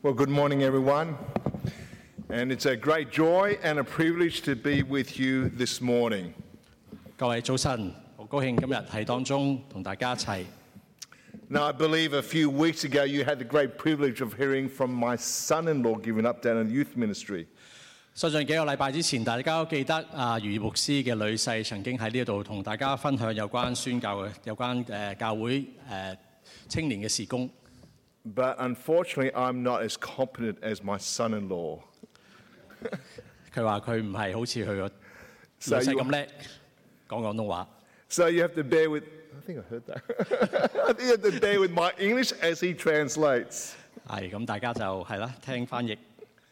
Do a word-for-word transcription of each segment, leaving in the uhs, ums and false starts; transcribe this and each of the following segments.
Well, good morning, everyone. And it's a great joy and a privilege to be with you this morning. 各位早晨，好高興今日喺當中同大家一齊。 Now, I believe a few weeks ago you had the great privilege of hearing from my son-in-law giving an update on youth ministry. 相信幾個禮拜之前，大家都記得啊，余牧師嘅女婿曾經喺呢度同大家分享有關宣教嘅、有關誒教會誒青年嘅事工。 But unfortunately, I'm not as competent as my son-in-law. 佢話佢唔係好似佢個女婿咁叻講廣東話。 So you have to bear with. I think I heard that. I think you have to bear with my English as he translates. 係咁，大家就係啦，聽翻譯。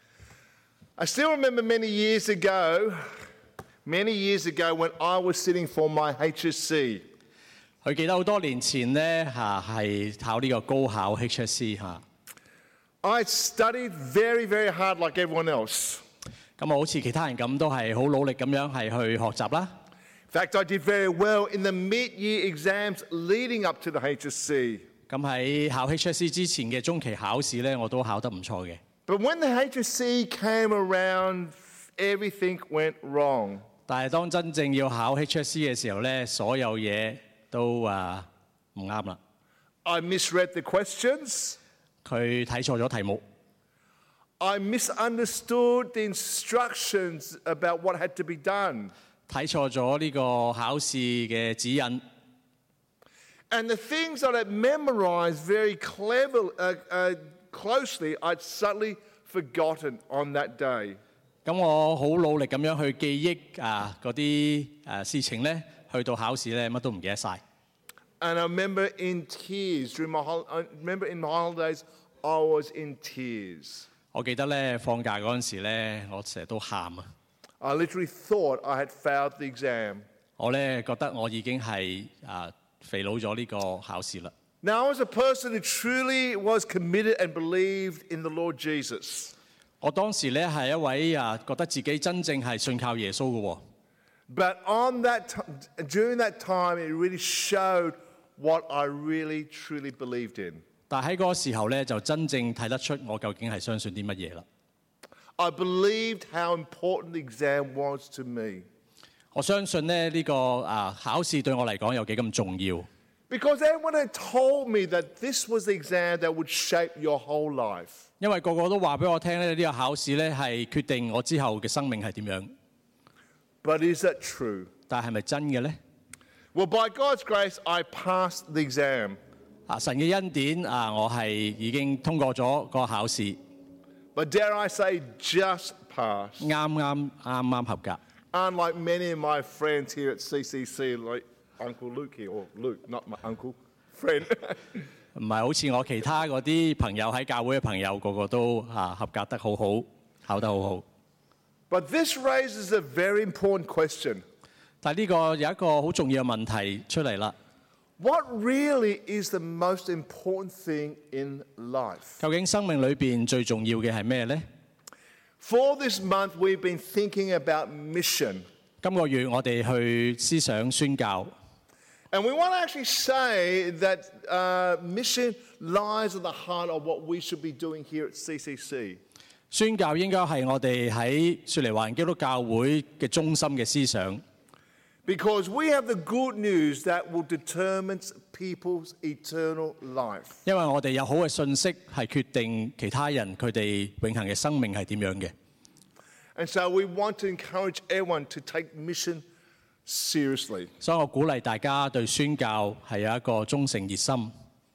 I still remember many years ago, many years ago when I was sitting for my H S C. 佢記得好多年前咧嚇係考呢個高考 H S C 嚇。 I studied very, very hard like everyone else. 咁我好似其他人咁，都係好努力咁樣係去學習啦。 In fact, I did very well in the mid-year exams leading up to the H S C. 咁喺考 H S C 之前嘅中期考試咧，我都考得唔錯嘅。 But when the H S C came around, everything went wrong. 但係當真正要考 H S C 嘅時候咧，所有嘢都啊唔啱啦。 I misread the questions. 佢睇錯咗題目。 I misunderstood the instructions about what had to be done. 睇錯咗呢個考試嘅指引。 And the things that I memorized very clever, uh, uh, closely, I'd suddenly forgotten on that day. 咁我好努力咁樣去記憶啊嗰啲誒事情咧，去到考試咧乜都唔記得晒。 And I remember in tears during my hol- I remember in my holidays, I was in tears. 我記得咧放假嗰陣時咧，我成日都喊啊！ I literally thought I had failed the exam. 我咧覺得我已經係啊肥佬咗呢個考試啦。 Now, I was a person who truly was committed and believed in the Lord Jesus. 我當時咧係一位啊覺得自己真正係信靠耶穌嘅喎。 But on that t- during that time, it really showed what I really truly believed in. 但喺嗰個時候咧，就真正睇得出我究竟係相信啲乜嘢啦。 I believed how important the exam was to me. 我相信咧呢個啊考試對我嚟講有幾咁重要。 Because everyone had told me that this was the exam that would shape your whole life. 因為個個都話俾我聽咧，呢個考試咧係決定我之後嘅生命係點樣。 But is that true? 但係係咪真嘅咧？ Well, by God's grace, I passed the exam. 啊，神嘅恩典啊，我係已經通過咗個考試。 But dare I say, just passed. 啱啱啱啱合格。 Unlike many of my friends here at C C C, like Uncle Luke here, or Luke, not my uncle, friend. 唔係好似我其他嗰啲朋友喺教會嘅朋友，個個都啊合格得好好，考得好好。 But this raises a very important question. 但係呢個有一個好重要嘅問題出嚟啦。 What really is the most important thing in life? 究竟生命裏邊最重要嘅係咩呢？ For this month, we've been thinking about mission. 今個月我哋去思想宣教。 And we want to actually say that uh, mission lies at the heart of what we should be doing here at C C C. 宣教應該係我哋喺雪梨華人基督教會嘅中心嘅思想。 Because we have the good news that will determine people's eternal life. 因為我哋有好嘅信息係決定其他人佢哋永恆嘅生命係點樣嘅。 And so we want to encourage everyone to take mission seriously. 所以我鼓勵大家對宣教係有一個忠誠熱心。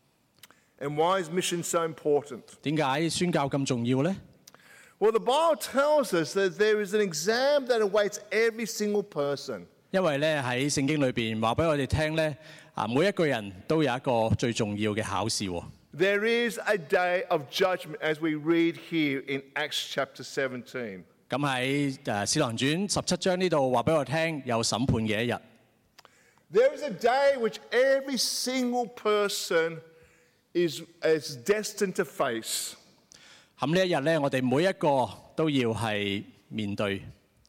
And why is mission so important? 點解宣教咁重要呢？ Well, the Bible tells us that there is an exam that awaits every single person. 因為咧喺聖經裏邊話俾我哋聽咧，啊每一個人都有一個最重要嘅考試喎。 There is a day of judgment as we read here in Acts chapter seventeen. 咁喺誒《使徒行傳》十七章呢度話俾我聽，有審判嘅一日。 There is a day which every single person is, is destined to face. 咁呢一日咧，我哋每一個都要係面對。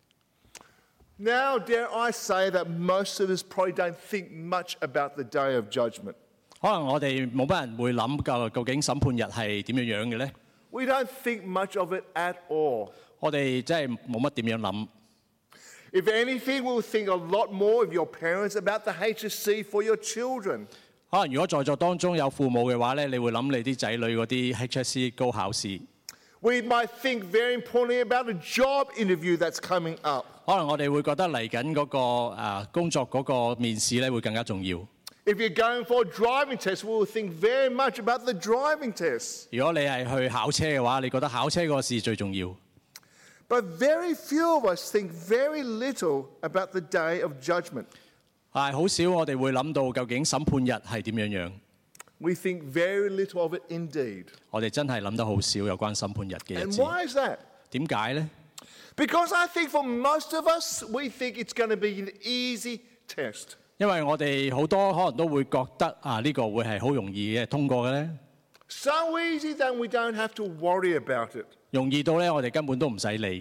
Now, dare I say that most of us probably don't think much about the day of judgment. 可能我哋冇乜人會諗究究竟審判日係點樣樣嘅咧？ We don't think much of it at all. 我哋真係冇乜點樣諗。 If anything, we'll think a lot more of your parents about the H S C for your children. 可能如果在座當中有父母嘅話咧，你會諗你啲仔女嗰啲 H S C 高考試。 We might think very importantly about a job interview that's coming up. 可能我哋會覺得嚟緊嗰個誒工作嗰個面試咧會更加重要。 If you're going for a driving test, we'll think very much about the driving test. 如果你係去考車嘅話，你覺得考車嗰個試最重要。 But very few of us think very little about the day of judgment. 係好少我哋會諗到究竟審判日係點樣樣。 We think very little of it indeed. 我哋真係諗得好少有關審判日嘅日 And 子。 why is that? 點解呢？ Because I think for most of us, we think it's going to be an easy test. 因為我哋好多可能都會覺得啊呢個會係好容易嘅通過嘅咧， So easy that we don't have to worry about it. 容易到咧我哋根本都唔使理。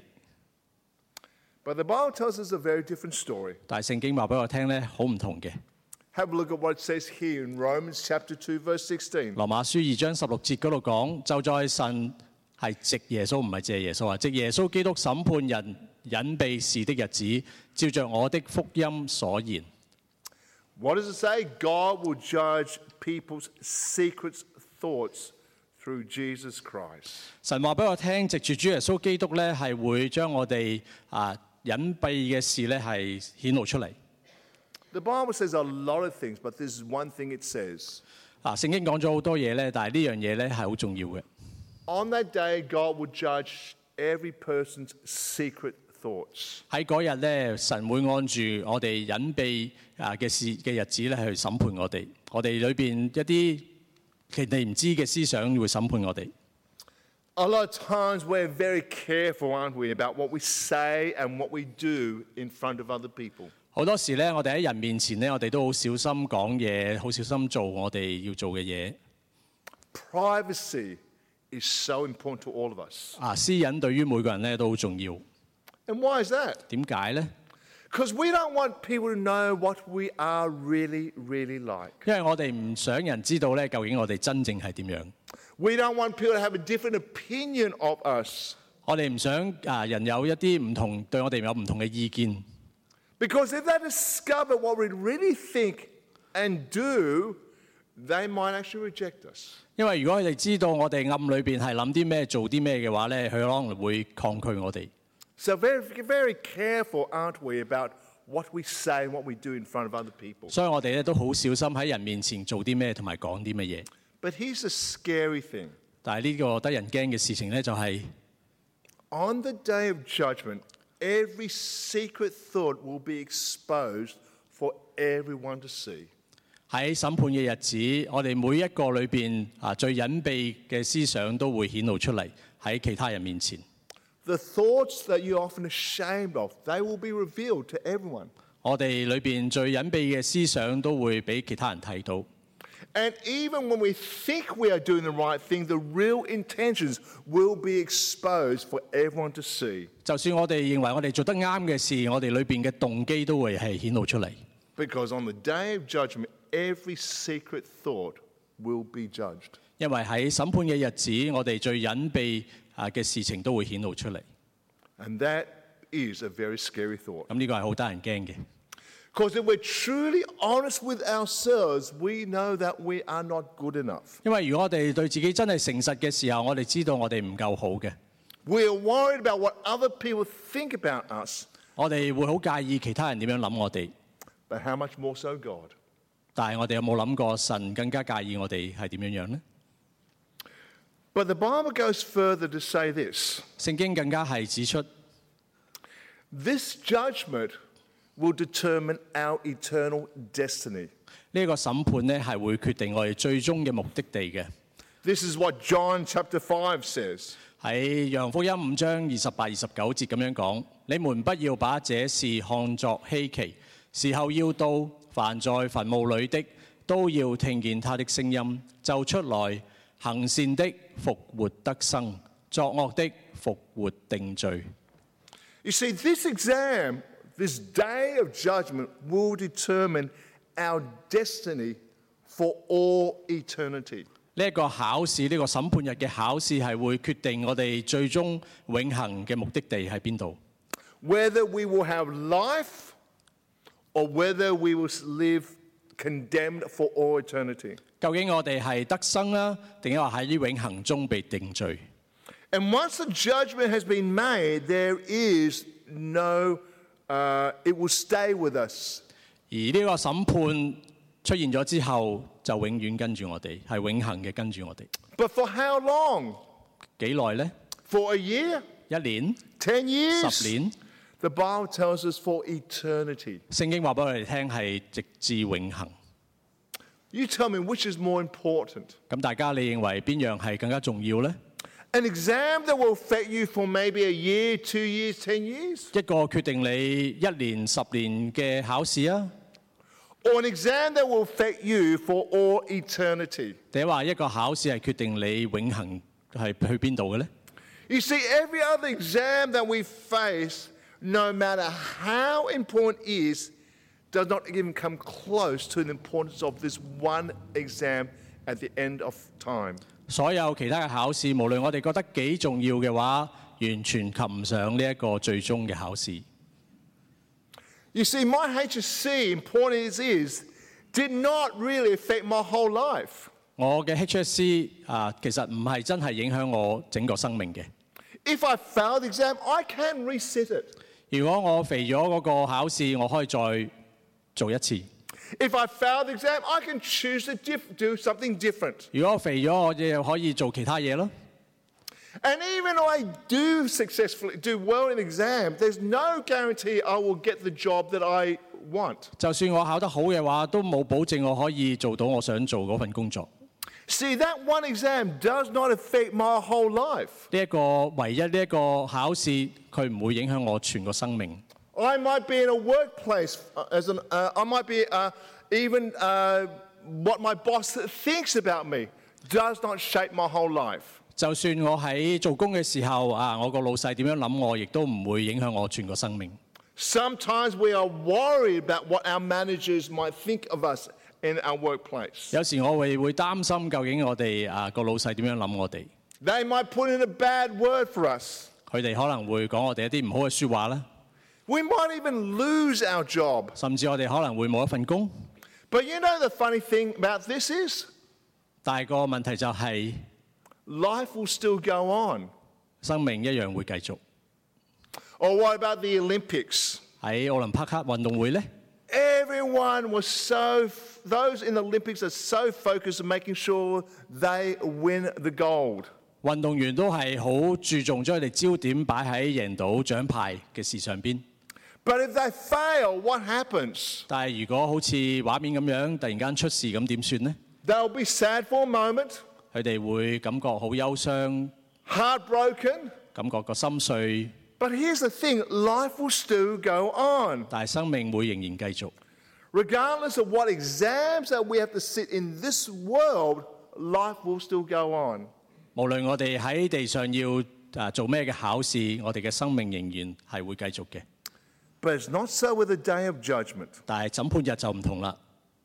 But the Bible tells us a very different story. 但係聖經話俾我聽咧，好唔同嘅。 Have a look at what it says here in Romans chapter two, verse sixteen. 羅馬書二章十六節嗰度講，就在神係藉耶穌，唔係借耶穌啊，藉耶穌基督審判人隱秘事的日子，照着我的福音所言。 What does it say? God will judge people's secret thoughts through Jesus Christ. 神話俾我聽，藉住主耶穌基督咧，係會將我哋啊隱蔽嘅事咧係顯露出嚟。 The Bible says a lot of things, but this is one thing it says. 啊，聖經講咗好多嘢咧，但係呢樣嘢咧係好重要嘅。 On that day, God will judge every person's secret thoughts. 喺嗰日咧，神會按住我哋隱秘啊嘅事嘅日子咧去審判我哋。我哋裏邊一啲其哋唔知嘅思想會審判我哋。 A lot of times we're very careful, aren't we, about what we say and what we do in front of other people. 好多時咧，我哋喺人面前咧，我哋都好小心講嘢，好小心做我哋要做嘅嘢。 Privacy is so important to all of us. 啊，私隱對於每個人咧都好重要。 And why is that? 點解咧？ Because we don't want people to know what we are really, really like. 因為我哋唔想人知道咧，究竟我哋真正係點樣。 We don't want people to have a different opinion of us. 我哋唔想啊人有一啲唔同對我哋有唔同嘅意見。 Because if they discover what we really think and do, they might actually reject us. 因為如果佢哋知道我哋暗裏邊係諗啲咩、做啲咩嘅話咧，佢可能會抗拒我哋。 So very, very careful, aren't we, about what we say and what we do in front of other people. 所以我哋咧都好小心喺人面前做啲咩同埋講啲乜嘢。 But here's the scary thing. 但係呢個得人驚嘅事情咧，就係 On the day of judgment, every secret thought will be exposed for everyone to see. 喺審判嘅日子，我哋每一個裏邊啊最隱秘嘅思想都會顯露出嚟喺其他人面前。 The thoughts that you're often ashamed of, they will be revealed to everyone. 我哋裏邊最隱秘嘅思想都會俾其他人睇到。 And even when we think we are doing the right thing, the real intentions will be exposed for everyone to see. 就算我哋認為我哋做得啱嘅事，我哋裏邊嘅動機都會係顯露出嚟。 Because on the day of judgment, every secret thought will be judged. 因為喺審判嘅日子，我哋最隱秘啊嘅事情都會顯露出嚟。 And that is a very scary thought. 咁呢個係好得人驚嘅。 Because if we're truly honest with ourselves, we know that we are not good enough. 因為如果我哋對自己真係誠實嘅時候，我哋知道我哋唔夠好嘅。 We are worried about what other people think about us. 我哋會好介意其他人點樣諗我哋。 But how much more so God? 但係我哋有冇諗過神更加介意我哋係點樣樣呢？ But the Bible goes further to say this. 聖經更加係指出， This judgment will determine our eternal destiny. 呢個審判咧係會決定我哋最終嘅目的地嘅。 This is what John chapter five says. 喺約翰福音五章二十八、二十九節咁樣講：你們不要把這事看作稀奇，時候要到，凡在墳墓裏的都要聽見他的聲音，就出來，行善的復活得生，作惡的復活定罪。 You see, this exam, this day of judgment, will determine our destiny for all eternity. 呢一個考試，呢個審判日嘅考試係會決定我哋最終永恆嘅目的地喺邊度。 Whether we will have life or whether we will live condemned for all eternity. 究竟我哋係得生啦，定係話喺永恆中被定罪？ And once the judgment has been made, there is no, uh, it will stay with us. 而呢個審判出現咗之後，就永遠跟住我哋，係永恆嘅跟住我哋。 But for how long? 幾耐呢？ For a year? 一年、 Ten years? 十年？ The Bible tells us for eternity. 聖經話俾我哋聽係直至永恆。 You tell me which is more important. 咁大家你認為邊樣係更加重要呢？ An exam that will affect you for maybe a year, two years, ten years? 一個決定你一年、十年嘅考試啊， Or an exam that will affect you for all eternity? 定係話一個考試係決定你永恆係去邊度嘅呢？ You see, every other exam that we face, no matter how important it is, does not even come close to the importance of this one exam at the end of time. 所有其他嘅考試，無論我哋覺得幾重要嘅話，完全及唔上呢一個最終嘅考試。 You see, my H S C, important as it is, did not really affect my whole life. 我嘅 H S C 啊，其實唔係真係影響我整個生命嘅。 If I fail the exam, I can reset it. 如果我肥咗嗰個考試，我可以再做一次。 If I fail the exam, I can choose to diff- do something different. 如果我肥咗，我就可以做其他嘢咯。 And even though I do successfully do well in exam, there's no guarantee I will get the job that I want. 就算我考得好嘅話，都冇保證我可以做到我想做嗰份工作。 See, that one exam does not affect my whole life. 呢一個唯一呢一個考試，佢唔會影響我全個生命。 I might be in a workplace uh, as an, uh, I might be uh, even uh, what my boss thinks about me does not shape my whole life. 就算我喺做工嘅時候啊，我個老細點樣諗我，亦都唔會影響我全個生命。 Sometimes we are worried about what our managers might think of us in our workplace. 有時我會會擔心究竟我哋啊個老細點樣諗我哋。 They might put in a bad word for us. 佢哋可能會講我哋一啲唔好嘅説話啦， We might even lose our job. 甚至我哋可能會冇一份工。 But you know the funny thing about this is, 但係個問題就係、 life will still go on. 生命一樣會繼續。 Or what about the Olympics? 喺奧林匹克運動會呢， Everyone was so, those in the Olympics are so focused on making sure they win the gold. 運動員都係好注重將佢哋焦點擺喺贏到獎牌嘅事上邊。 But if they fail, what happens? 但係如果好似畫面咁樣突然間出事咁點算呢？ They'll be sad for a moment, 佢哋會感覺好憂傷， heartbroken. 感覺個心碎， But here's the thing, life will still go on. 但係生命會仍然繼續。 Regardless of what exams that we have to sit in this world, life will still go on. 無論我哋喺地上要啊做咩嘅考試，我哋嘅生命仍然係會繼續嘅。 But it's not so with the day of judgment. 但係審判日就唔同啦。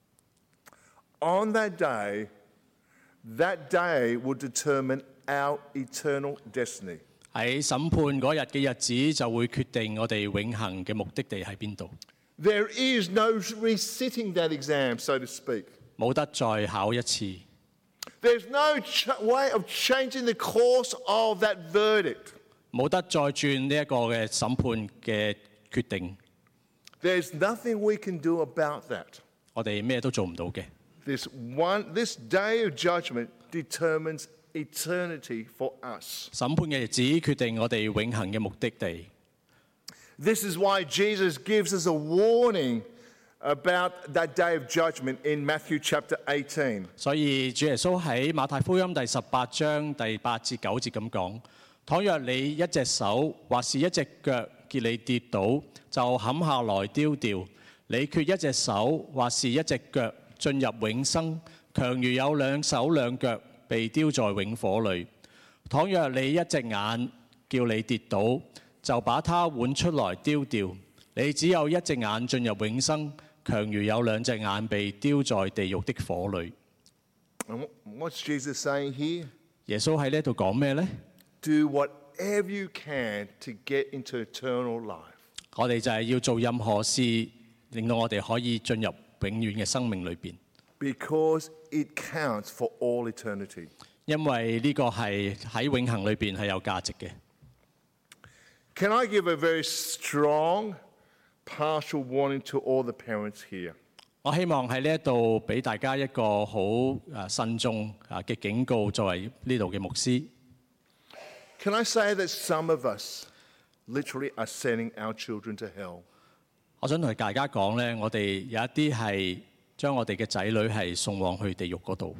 On that day, that day will determine our eternal destiny. 喺審判嗰日嘅日子就會決定我哋永恆嘅目的地喺邊度。 There is no resitting that exam, so to speak. 冇得再考一次， There's no ch- way of changing the course of that verdict. 冇得再轉呢一個嘅審判嘅決定。 There's nothing we can do about that. 我哋咩都做唔到嘅。 This one, this day of judgment determines eternity for us. 審判嘅日子決定我哋永恆嘅目的地。 This is why Jesus gives us a warning about that day of judgment in Matthew chapter eighteen. 所以主耶穌喺馬太福音第十八章第八至九節咁講：倘若你一隻手或是一隻腳結你跌倒，就砍下來丟掉；你缺一隻手或是一隻腳進入永生，強如有兩手兩腳被丟在永火裏。倘若你一隻眼叫你跌倒，就把它換出來丟掉。你只有一隻眼進入永生，強如有兩隻眼被丟在地獄的火裏。 And what's Jesus saying here? 耶穌喺呢度講咩呢？ Do whatever you can to get into eternal life. 我哋就係要做任何事，令到我哋可以進入永遠嘅生命裏邊。 Because it counts for all eternity. 因為呢個係喺永恆裏邊係有價值嘅。 Can I give a very strong partial warning to all the parents here? 我希望喺呢一度俾大家一個好誒慎重啊嘅警告，作為呢度嘅牧師。 Can I say that some of us literally are sending our children to hell? 我想同大家講咧，我哋有一啲係將我哋嘅仔女係送往去地獄嗰度。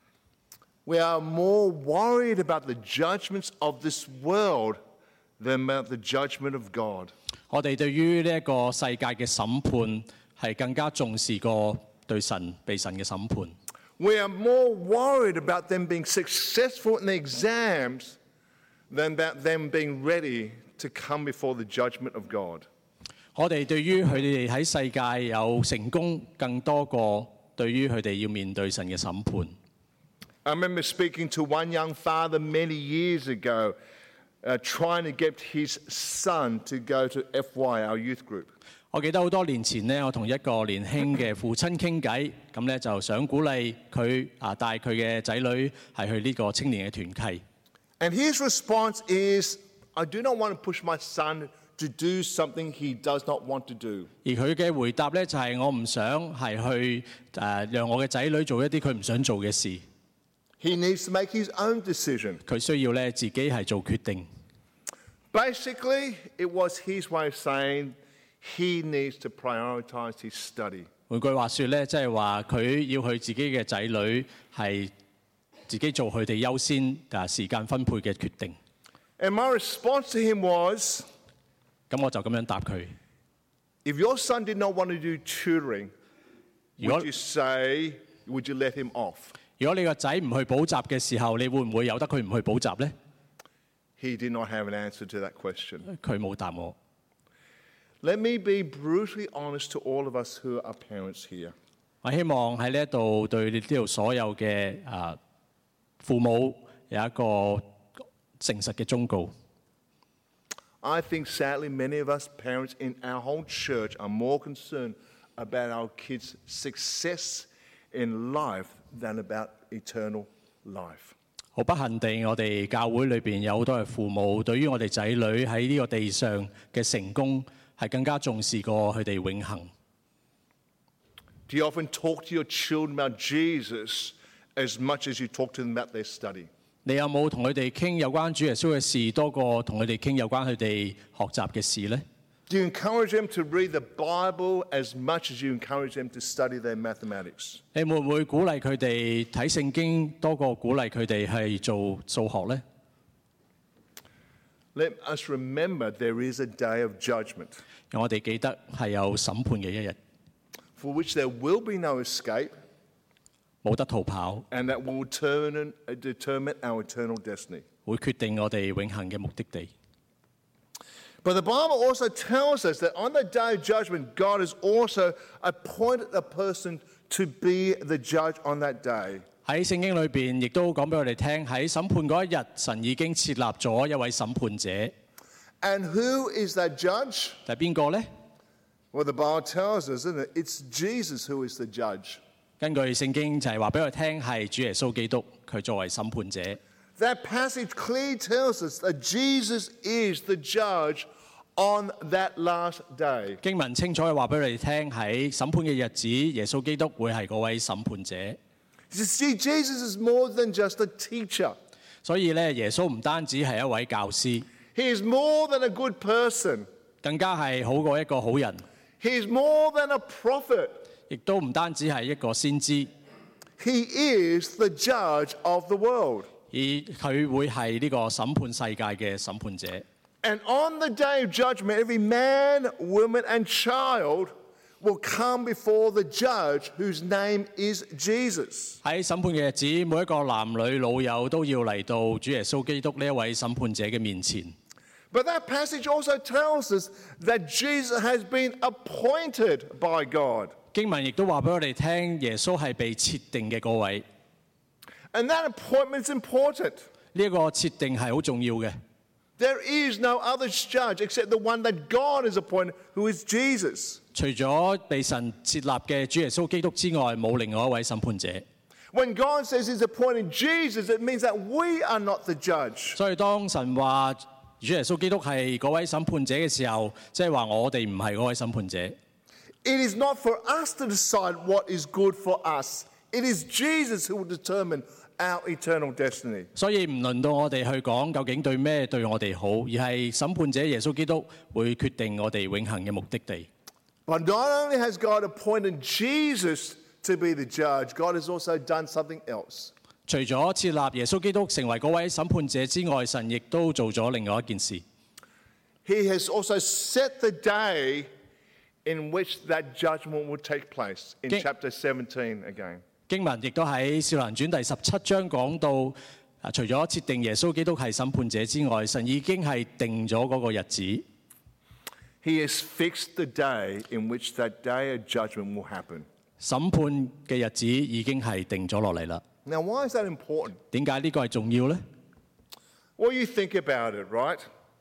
We are more worried about the judgments of this world than about the judgment of God. 我哋對於呢一個世界嘅審判係更加重視過對神被神嘅審判。 We are more worried about them being successful in the exams than about them being ready to come before the judgment of God. 我哋對於佢哋喺世界有成功更多過對於佢哋要面對神嘅審判。 I remember speaking to one young father many years ago, uh, trying to get his son to go to F Y, our youth group. 我記得好多年前呢，我同一個年輕嘅父親傾偈，咁咧就想鼓勵佢啊帶佢嘅仔女係去呢個青年嘅團契。 And his response is, I do not want to push my son to do something he does not want to do. 而佢嘅回答咧就係我唔想係去誒讓我嘅仔女做一啲佢唔想做嘅事。 He needs to make his own decision. 佢需要咧自己係做決定。 Basically, it was his way of saying he needs to prioritize his study. 換句話說咧，即係話佢要佢自己嘅仔女係自己做佢哋優先啊時間分配嘅決定。 And my response to him was, 咁我就咁樣答佢。 if your son did not want to do tutoring, 如果 would you say, would you let him off? 如果你個仔唔去補習嘅時候，你會唔會由得佢唔去補習呢？ He did not have an answer to that question. 佢冇答我。 Let me be brutally honest to all of us who are parents here. 我希望喺呢一度對呢度所有嘅啊父母有一個誠實嘅忠告。 I think sadly many of us parents in our whole church are more concerned about our kids' success in life than about eternal life. 好不幸地，我哋教會裏邊有好多嘅父母，對於我哋仔女喺呢個地上嘅成功係更加重視過佢哋永恆。 Do you often talk to your children about Jesus as much as you talk to them about their study? 你有冇同佢哋傾有關主耶穌嘅事多過同佢哋傾有關佢哋學習嘅事呢？ Do you encourage them to read the Bible as much as you encourage them to study their mathematics? 你會唔會鼓勵佢哋睇聖經多過鼓勵佢哋係做數學呢？ Let us remember there is a day of judgment 讓我哋記得係有審判嘅一日， for which there will be no escape 冇得逃跑， and that will determine, determine our eternal destiny. 會決定我哋永恆嘅目的地。 But the Bible also tells us that on the day of judgment, God has also appointed a person to be the judge on that day. 喺聖經裏邊亦都講俾我哋聽，喺審判嗰一日，神已經設立咗一位審判者。 And who is that judge? 係邊個呢？ Well, the Bible tells us, isn't it? It's Jesus who is the judge. 根據聖經就係話俾我哋聽，係主耶穌基督，佢作為審判者。 That passage clearly tells us that Jesus is the judge on that last day. 經文清楚係話俾我哋聽，喺審判嘅日子，耶穌基督會係嗰位審判者。 You see, Jesus is more than just a teacher. 所以咧，耶穌唔單止係一位教師， He is more than a good person. 更加係好過一個好人， He is more than a prophet. 亦都唔單止係一個先知， He is the judge of the world. 而佢會係呢個審判世界嘅審判者。 And on the day of judgment, every man, woman, and child will come before the judge whose name is Jesus. 喺審判嘅日子，每一個男女老幼都要嚟到主耶穌基督呢一位審判者嘅面前。 But that passage also tells us that Jesus has been appointed by God. 經文亦都話俾我哋聽，耶穌係被設定嘅嗰位。 And that appointment is important. 呢一個設定係好重要嘅。 There is no other judge except the one that God has appointed, who is Jesus. 除咗被神設立嘅主耶穌基督之外，冇另外一位審判者。 When God says He's appointed Jesus, it means that we are not the judge. 所以當神話主耶穌基督係嗰位審判者嘅時候，即係話我哋唔係嗰位審判者。 It is not for us to decide what is good for us. It is Jesus who will determine our eternal destiny. 所以唔輪到我哋去講究竟對咩對我哋好，而係審判者耶穌基督會決定我哋永恆嘅目的地。 But not only has God appointed Jesus to be the judge, God has also done something else. 除咗設立耶穌基督成為嗰位審判者之外，神亦都做咗另外一件事。 He has also set the day in which that judgment will take place in King- chapter seventeen again. 經文亦都喺《少蘭傳》第十七章講到，啊，除咗設定耶穌基督係審判者之外，神已經係定咗嗰個日子。 He has fixed the day in which that day of judgment will happen. 審判嘅日子已經係定咗落嚟啦。 Now, why is that important? 點解呢個係重要呢？ Well, you think about it, right?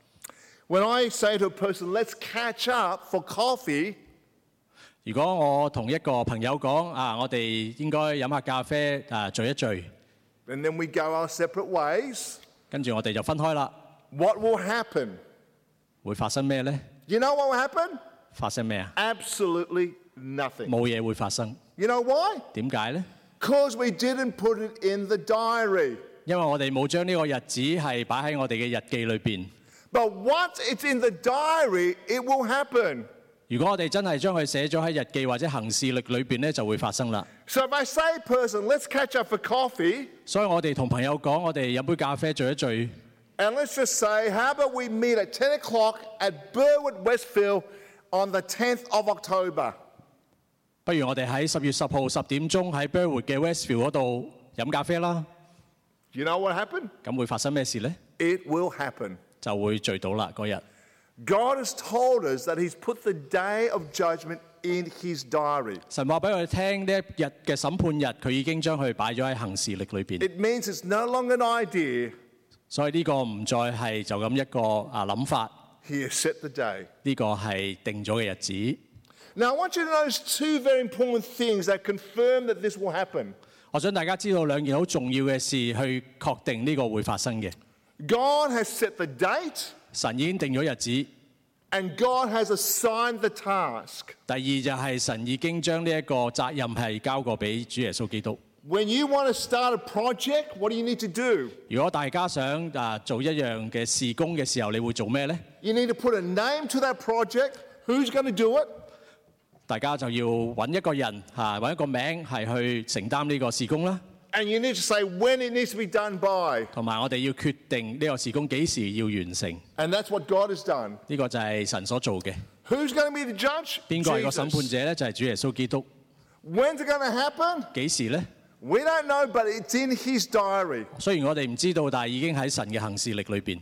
When I say to a person, let's catch up for coffee, 如果我同一個朋友講啊，我哋應該飲下咖啡啊，聚一聚， and then we go our separate ways, 跟住我哋就分開啦。 what will happen? 會發生咩呢？ You know what will happen? 發生咩啊？ Absolutely nothing. 冇嘢會發生。 You know why? 點解呢？ Because we didn't put it in the diary. 因為我哋冇將呢個日子係擺喺我哋嘅日記裏邊。 But once it's in the diary, it will happen. 如果我哋真係將佢寫咗喺日記或者行事歷裏邊咧，就會發生啦。 So if I say a person, let's catch up for coffee, 所以我哋同朋友講，我哋飲杯咖啡聚一聚， and let's just say, how about we meet at ten o'clock at Burwood Westfield on the tenth of October? 不如我哋喺十月十號十點鐘喺 Burwood 嘅 Westfield 嗰度飲咖啡啦。 You know what happened? 咁會發生咩事呢？ It will happen. 就會聚到啦嗰日。 God has told us that He's put the day of judgment in His diary. 神話俾我哋聽，呢一日嘅審判日，佢已經將佢擺咗喺行事歷裏邊。 It means it's no longer an idea. 所以呢個唔再係就咁一個啊諗法， He has set the day. 呢個係定咗嘅日子。 Now, I want you to notice two very important things that confirm that this will happen. 我想大家知道兩件好重要嘅事，去確定呢個會發生嘅。 God has set the date, 神已經定咗日子。 and God has assigned the task. 第二就係神已經將呢一個責任係交過俾主耶穌基督。 When you want to start a project, what do you need to do? 如果大家想啊做一樣嘅事工嘅時候，你會做咩呢？ You need to put a name to that project. Who's going to do it? 大家就要揾一個人嚇，揾一個名係去承擔呢個事工啦。 And you need to say when it needs to be done by. 同埋我哋要決定呢個事工幾時要完成， And that's what God has done. 呢個就係神所做嘅。 Who's going to be the judge? 邊個係個審判 Jesus. 者呢？就係主耶穌基督。 When's it going to happen? 幾時呢？ We don't know, but it's in His diary. 雖然我哋唔知道，但係已經喺神嘅行事歷裏邊。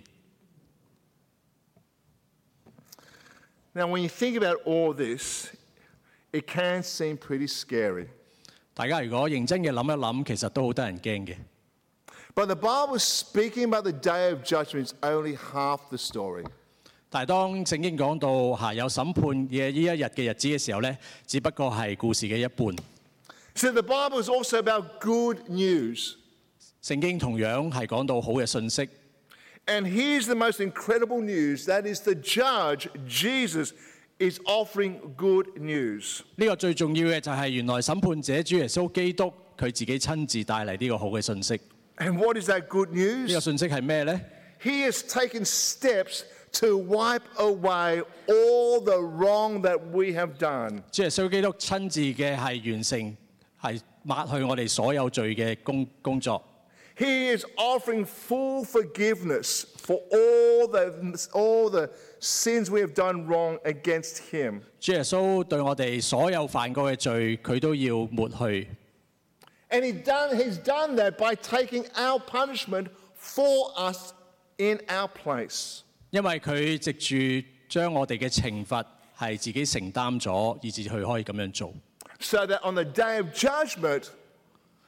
Now, when you think about all this, it can seem pretty scary. 大家如果認真嘅諗一諗，其實都好得人驚嘅。 But the Bible speaking about the day of judgment is only half the story. 但係當聖經講到嚇有審判嘅呢一日嘅日子嘅時候呢，只不過係故事嘅一半。 So the Bible is also about good news. 聖經同樣係講到好嘅信息。 And here's the most incredible news. That is the judge, Jesus, is offering good news. 呢個最重要嘅就係原來審判者主耶穌基督佢自己親自帶嚟呢個好嘅信息。 And what is that good 呢 news? 個信息係咩呢？ He has taken steps to wipe away all the wrong that we have done. 主耶穌基督親自嘅係完成係抹去我哋所有罪嘅工工作。 He is offering full forgiveness for all the, all the sins we have done wrong against Him. 主耶穌對我哋所有犯過嘅罪，佢都要抹去。 And he done, He's done that by taking our punishment for us in our place. 因為佢藉住將我哋嘅懲罰係自己承擔咗，以致佢可以咁樣做。 So that on the day of judgment,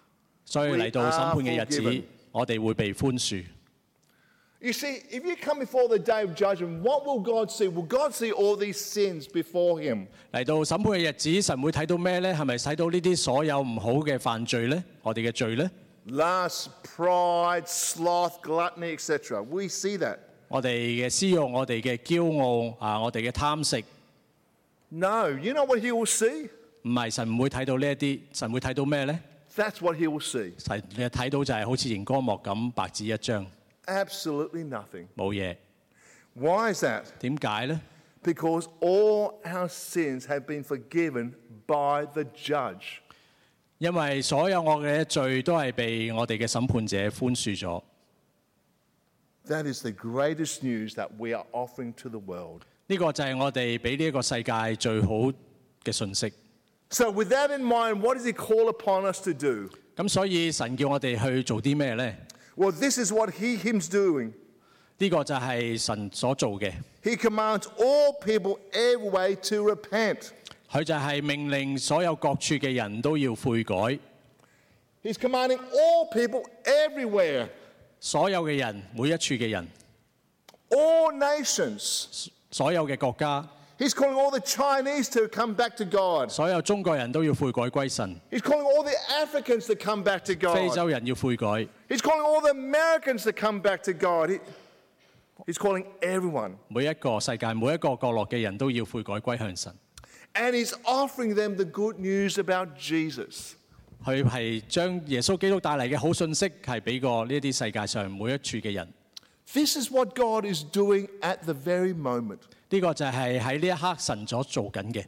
所以嚟到審判嘅日 We are forgiven. 子，我哋會被寬恕。 You see, if you come before the day of judgment, what will God see? Will God see all these sins before him? 嚟到審判嘅日子，神會睇到咩呢？係咪睇到呢啲所有唔好嘅犯罪呢？我哋嘅罪呢？ Lust, pride, sloth, gluttony, et cetera. We see that. 我哋嘅私慾，我哋嘅驕傲啊，我哋嘅貪食， No, you know what he will see? 唔係神唔會睇到呢一啲，神會睇到咩呢？ That's what he will see. 神你睇到就係好似熒光幕咁白紙一張， Absolutely nothing. 冇嘢。 Why is that? 點解呢？ Because all our sins have been forgiven by the judge. 因為所有我嘅罪都係被我哋嘅審判者寬恕咗。 That is the greatest news that we are offering to the world. 呢個就係我哋俾呢一個世界最好嘅信息。 So with that in mind, what does he call upon us to do? 咁所以神叫我哋去做啲咩呢？ Well, this is what he him's doing. 呢個就係神所做嘅。 He commands all people everywhere to repent. 佢就係命令所有各處嘅人都要悔改， He's commanding all people everywhere, 所有嘅人每一處嘅人， all nations. 所有嘅國家， He's calling all the Chinese to come back to God. 所有中國人都要悔改歸神， He's calling all the Africans to come back to 非 God. 洲人要悔改， He's calling all the Americans to come back to God. He- he's calling everyone. 每一個世界每一個角落嘅人都要悔改歸向神。 And he's offering them the good news about Jesus. 佢係將耶穌基督帶嚟嘅好信息係俾過呢啲世界上每一處嘅人。 This is what God is doing at the very moment. 呢個就係喺呢一刻神所做緊嘅。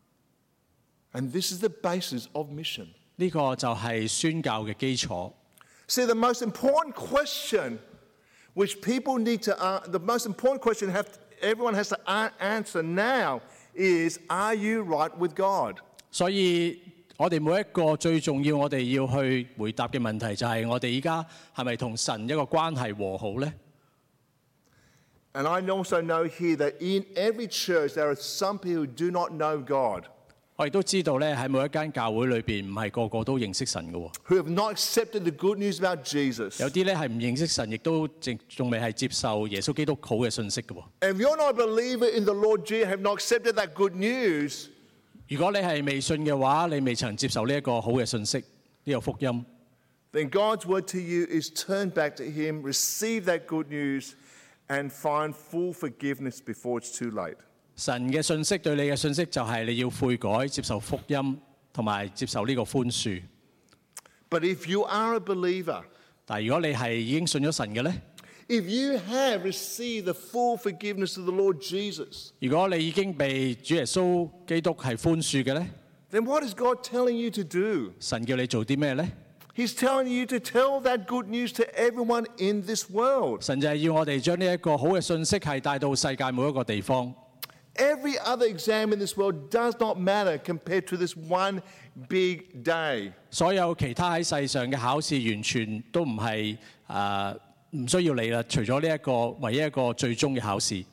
And this is the basis of mission. 呢個就係宣教嘅基礎。 See, the most important question which people need to, uh, the most important question have, everyone has to a- answer now is, are you right with God? 所以我哋每一個最重要，我哋要去回答嘅問題就係：我哋依家係咪同神一個關係和好呢？ And I also know here that in every church there are some people who do not know God, 我亦都知道咧，喺每一間教會裏邊，唔係個個都認識神嘅喎。 who have not accepted the good news about Jesus. 有啲咧係唔認識神，亦都仲仲未係接受耶穌基督好嘅信息嘅喎。 And if you're not a believer in the Lord Jesus, have not accepted that good news, 如果你係未信嘅話，你未曾接受呢一個好嘅信息，呢個福音， then God's word to you is turn back to Him, receive that good news, and find full forgiveness before it's too late. 神嘅信息對你嘅信息就係你要悔改，接受福音，同埋接受呢個寬恕。 But if you are a believer, 但係如果你係已經信咗神嘅呢， if you have received the full forgiveness of the Lord Jesus, 如果你已經被主耶穌基督係寬恕嘅呢， then what is God telling you to do? 神叫你做啲咩呢？ He's telling you to tell that good news to everyone in this world. 神就係要我哋將呢一個好嘅信息係帶到世界每一個地方。 Every other exam in this world does not matter compared to this one big day. 所有其他喺世上嘅考試完全都唔係誒唔需要你啦，除咗呢一個唯一一個最終嘅考試。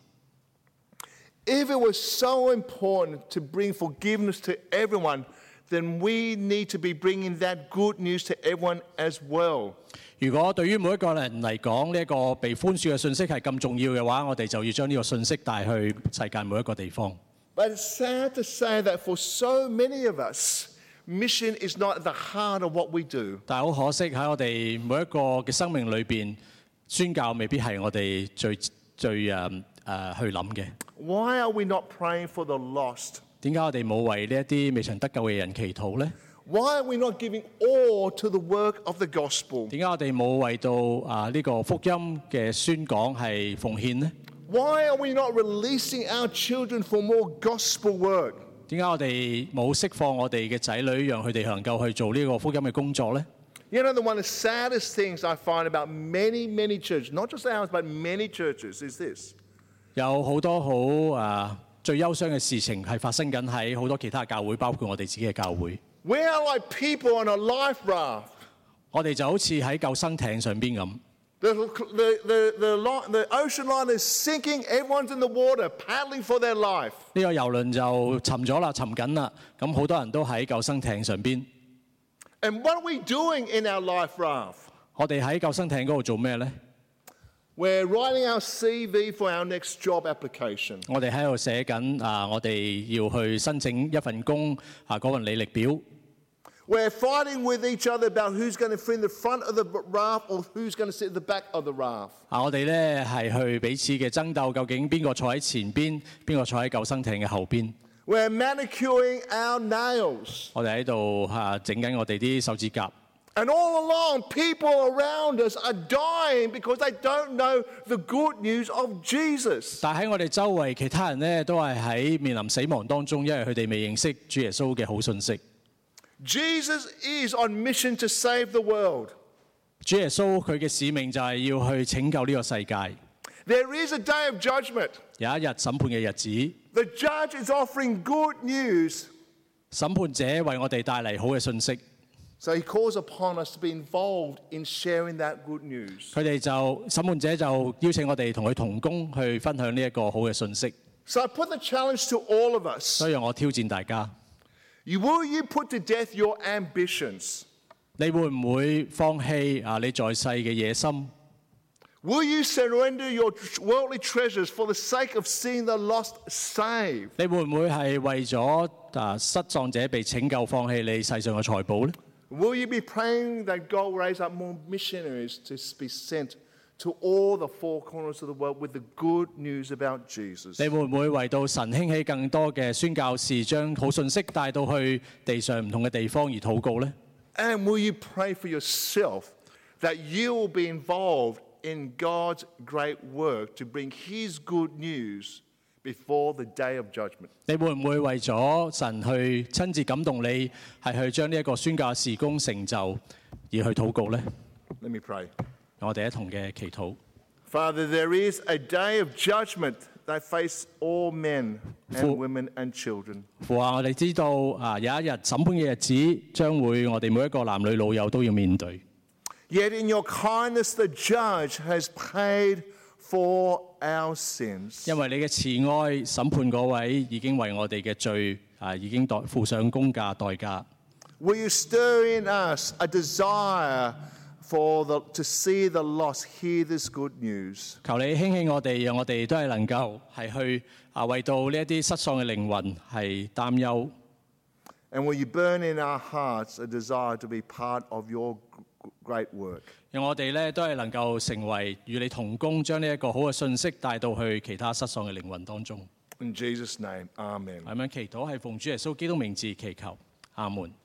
If it was so important to bring forgiveness to everyone, then we need to be bringing that good news to everyone as well. 如果對於每一個人嚟講，呢一個被寬恕嘅信息係咁重要嘅話，我哋就要將呢個信息帶去世界每一個地方。 But it's sad to say that for so many of us, mission is not at the heart of what we do. 但係好可惜喺我哋每一個嘅生命裏邊，宣教未必係我哋最最誒誒、呃、去諗嘅。 Why are we not praying for the lost? 點解我哋冇為呢一啲未曾得救嘅人祈禱呢？ Why are we not giving all to the work of the gospel? 點解我哋冇為到啊呢個福音嘅宣講係奉獻呢？ Why are we not releasing our children for more gospel work? 點解我哋冇釋放我哋嘅仔女，讓佢哋能夠去做呢個福音嘅工作呢？ You know, the one of the saddest things I find about many, many churches, not just ours, but many churches, is this. 有好多好啊最憂傷嘅事情係發生緊喺好多其他教會，包括我哋自己嘅教會。 We are like people on a life raft. 我哋就好似喺救生艇上邊咁。 The, the, the, the, li- the ocean line is sinking, everyone's in the water, paddling for their life. 呢個遊輪就沉咗啦，沉緊啦。咁好多人都喺救生艇上邊。 And what are we doing in our life raft? 我哋喺救生艇嗰度做咩呢？ We're writing our C V for our next job application. 我哋喺度寫緊啊，我哋要去申請一份工啊嗰份履歷表。 We're fighting with each other about who's going to fit in the front of the raft or who's going to sit at the back of the raft. 啊，我哋咧係去彼此嘅爭鬥，究竟邊個坐喺前邊，邊個坐喺救生艇嘅後邊？ We're manicuring our nails. 我哋喺度嚇整緊我哋啲手指甲。 And all along, people around us are dying because they don't know the good news of Jesus. 但喺我哋周圍，其他人咧都係喺面臨死亡當中，因為佢哋未認識主耶穌嘅好信息。 Jesus is on mission to save the world. 主耶穌佢嘅使命就係要去拯救呢個世界。 There is a day of judgment. 有一日審判嘅日子， The judge is offering good news. 審判者為我哋帶嚟好嘅信息。 So he calls upon us to be involved in sharing that good news. 佢哋就審判者就邀請我哋同佢同工去分享呢一個好嘅信息。 So I put the challenge to all of us. 所以我挑戰大家， You, will you put to death your ambitions? 你會唔會放棄啊你在世嘅野心？ Will you surrender your worldly treasures for the sake of seeing the lost saved? 你會唔會係為咗啊失喪者被拯救，放棄你世上嘅財寶呢？ Will you be praying that God will raise up more missionaries to be sent to all the four corners of the world with the good news about Jesus? 你會唔會為到神興起更多嘅宣教士，將好信息帶到去地上唔同嘅地方而禱告呢？ And will you pray for yourself that you will be involved in God's great work to bring His good news before the day of judgment? 你會唔會為咗神去親自感動你，係去將呢一個宣教事工成就而去禱告呢？ Let me pray. 我哋一同嘅祈禱。 Father, there is a day of judgment that face all men and For- women and children. 父啊，我哋知道啊，有一日審判嘅日子將會我哋每一個男女老幼都要面對。 Yet in your kindness, the judge has paid for our sins. 因為你嘅慈愛審判嗰位已經為我哋嘅罪啊，已經代付上公價代價。 Will you stir in us a desire for the, to see the lost hear this good news? 求你興起我哋，讓我哋都係能夠係去啊為到呢一啲失喪嘅靈魂係擔憂。 And will you burn in our hearts a desire to be part of your great work? 讓我哋咧都係能夠成為與你同工，將呢一個好嘅信息帶到去其他失喪嘅靈魂當中。 In Jesus' name, amen. 咁樣祈禱係奉主耶穌基督名字祈求，阿門。